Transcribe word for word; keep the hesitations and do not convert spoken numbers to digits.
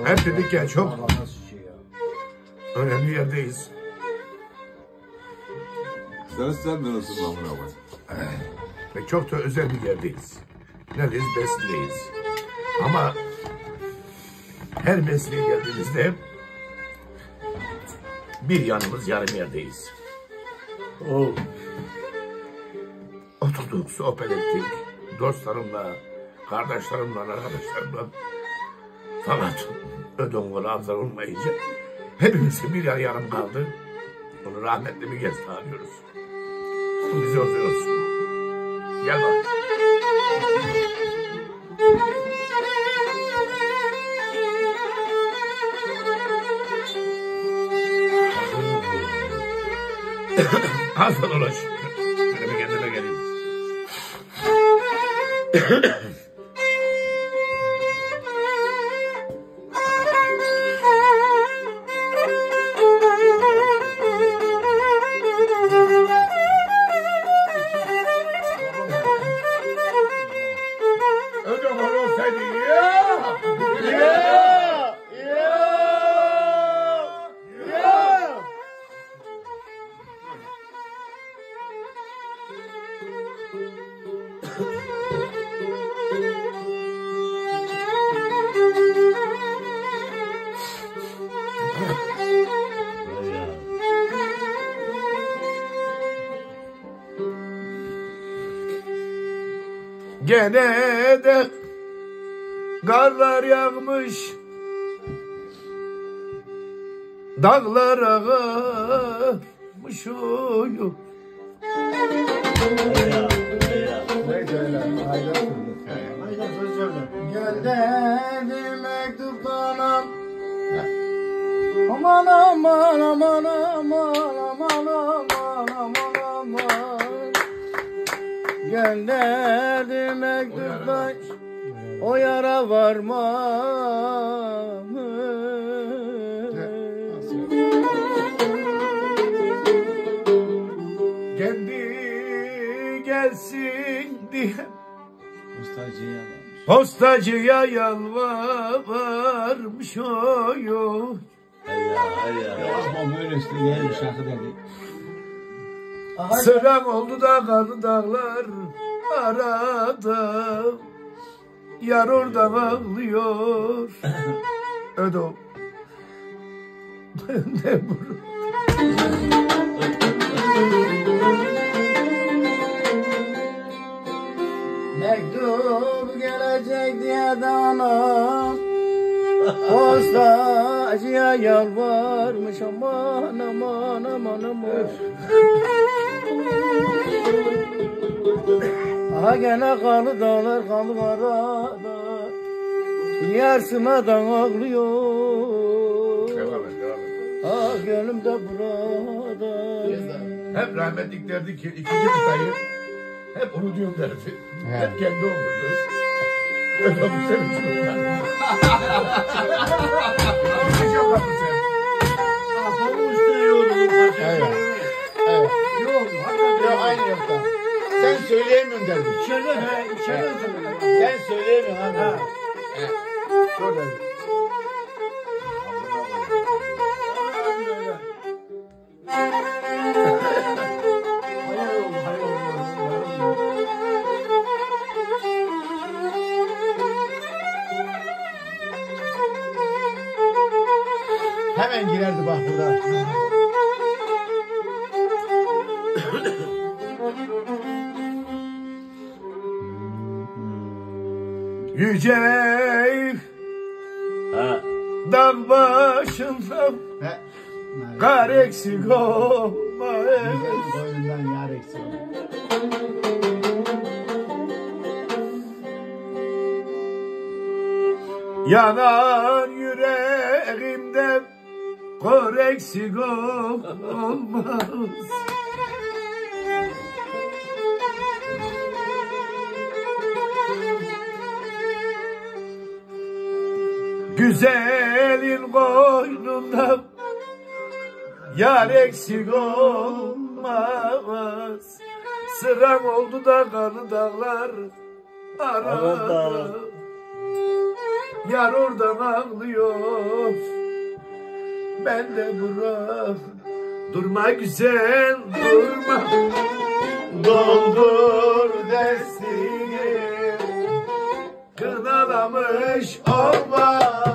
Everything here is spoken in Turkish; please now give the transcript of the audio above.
Hep dedik ya çok önemli yerdeyiz. Sen sen neresin lan buna bak? Ve çok da özel bir yerdeyiz. Neredeyiz? Besin'deyiz. Ama her mesleğe geldiğimizde bir yanımız yarım yerdeyiz. O oturduk, sohbet ettik. Dostlarımla, kardeşlerimle, arkadaşlarımla. Fakat ödongolu avzar olmayınca hepimizin bir yarı yarım kaldı. Onu rahmetli bir kez tanıyoruz. Bu bize özel olsun. Gel bak. Hasan ulaş. Şöyle bir kendime geleyim. Ödongolu olsaydı ya. Ya! Ya! Ya! Gene de karlar yağmış, dağlar ağarmış oyu. Gel dedi mektuptan aman aman aman aman aman aman aman aman Gel dedi mektuptan o yara varma Kendi gelsin diye Postacıya postacıya yalvarmış oyu. Ama böyle işte geldi şarkı dedi. Sıram oldu da karlı dağlar arada. Yar orada ağlıyor. Ödo. Ne bu? Mektup gelecek diye de anam postacıya yalvarmış aman aman aman aman. Aha gene kalı dağlar kalı arada yer sımadan ağlıyor. Devam et, devam et. Ah gönlüm de burada. Hep rahmetlik derdi ki ikinci kıtayı hep unutuyorum derdi. Hep kendi olurdu. Öyle bu sevinç bunlar. Hiç yok mu sen? Evet. Evet. Yok aynı yokta. Sen söyleyemiyorsun derdi. İçeride he, içeride söylüyor. Sen söyleyemiyorsun abi. Ha. Evet. Sor derdi. Hayal oldu, hayal oldu. Hemen girerdi bak burada. Yüce Ha. dağ başında He. kar eksik olma. Boynundan yar eksik. Yanan yüreğimde kor eksik olmaz. Güzelin koynunda yar eksik olmaz. Sıram oldu da kanı dağlar arada. Yar oradan ağlıyor. Ben de bırak. Durma güzel durma. Doldur destini. Kınalamış olma.